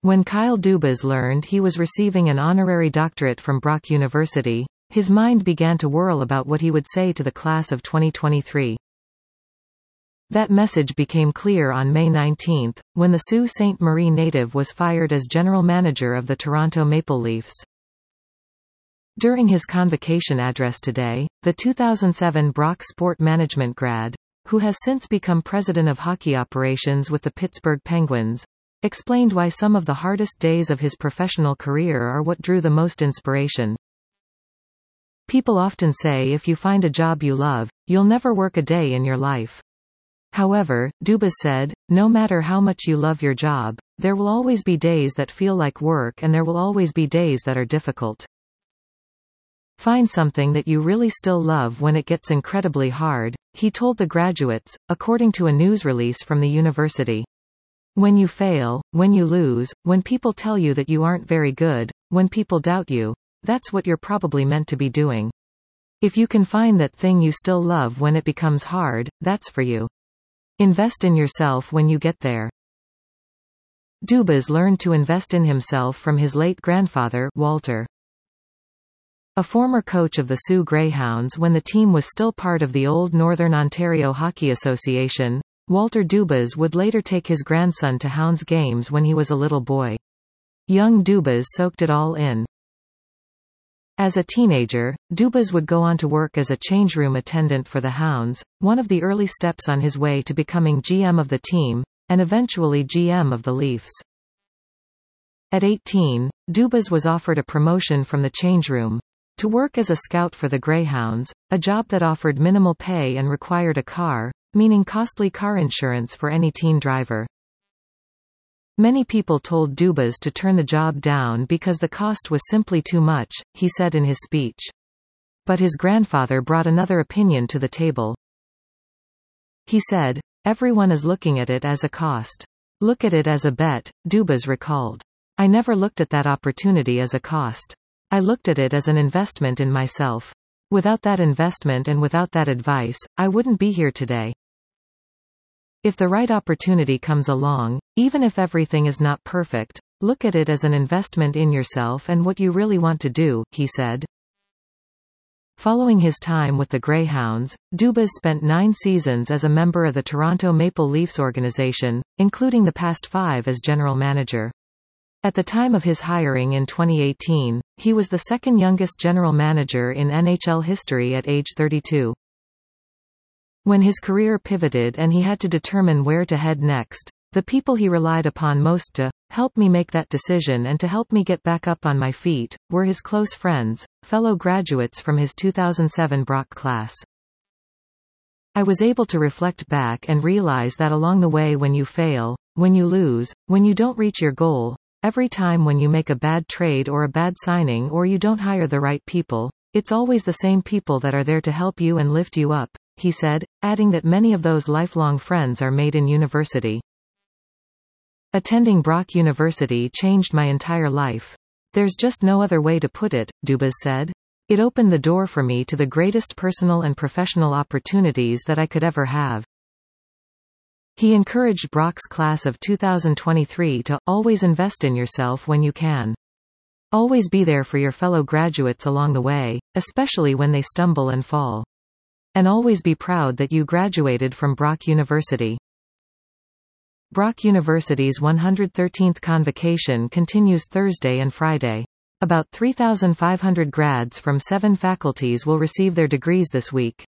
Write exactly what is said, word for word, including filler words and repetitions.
When Kyle Dubas learned he was receiving an honorary doctorate from Brock University, his mind began to whirl about what he would say to the class of twenty twenty-three. That message became clear on May nineteenth, when the Sault Ste. Marie native was fired as general manager of the Toronto Maple Leafs. During his convocation address today, the two thousand seven Brock Sport Management grad, who has since become president of hockey operations with the Pittsburgh Penguins, explained why some of the hardest days of his professional career are what drew the most inspiration. People often say if you find a job you love, you'll never work a day in your life. However, Dubas said, no matter how much you love your job, there will always be days that feel like work and there will always be days that are difficult. Find something that you really still love when it gets incredibly hard, he told the graduates, according to a news release from the university. When you fail, when you lose, when people tell you that you aren't very good, when people doubt you, that's what you're probably meant to be doing. If you can find that thing you still love when it becomes hard, that's for you. Invest in yourself when you get there. Dubas learned to invest in himself from his late grandfather, Walter. A former coach of the Sault Greyhounds when the team was still part of the old Northern Ontario Hockey Association, Walter Dubas would later take his grandson to Hounds games when he was a little boy. Young Dubas soaked it all in. As a teenager, Dubas would go on to work as a changeroom attendant for the Hounds, one of the early steps on his way to becoming G M of the team, and eventually G M of the Leafs. At eighteen, Dubas was offered a promotion from the changeroom to work as a scout for the Greyhounds, a job that offered minimal pay and required a car, meaning costly car insurance for any teen driver. Many people told Dubas to turn the job down because the cost was simply too much, he said in his speech. But his grandfather brought another opinion to the table. He said, everyone is looking at it as a cost. Look at it as a bet, Dubas recalled. I never looked at that opportunity as a cost. I looked at it as an investment in myself. Without that investment and without that advice, I wouldn't be here today. If the right opportunity comes along, even if everything is not perfect, look at it as an investment in yourself and what you really want to do, he said. Following his time with the Greyhounds, Dubas spent nine seasons as a member of the Toronto Maple Leafs organization, including the past five as general manager. At the time of his hiring in twenty eighteen, he was the second youngest general manager in N H L history at age thirty-two. When his career pivoted and he had to determine where to head next, the people he relied upon most to help me make that decision and to help me get back up on my feet were his close friends, fellow graduates from his two thousand seven Brock class. I was able to reflect back and realize that along the way, when you fail, when you lose, when you don't reach your goal, every time when you make a bad trade or a bad signing or you don't hire the right people, it's always the same people that are there to help you and lift you up, he said, adding that many of those lifelong friends are made in university. Attending Brock University changed my entire life. There's just no other way to put it, Dubas said. It opened the door for me to the greatest personal and professional opportunities that I could ever have. He encouraged Brock's class of two thousand twenty-three to always invest in yourself when you can. Always be there for your fellow graduates along the way, especially when they stumble and fall. And always be proud that you graduated from Brock University. Brock University's one hundred thirteenth convocation continues Thursday and Friday. About three thousand five hundred grads from seven faculties will receive their degrees this week.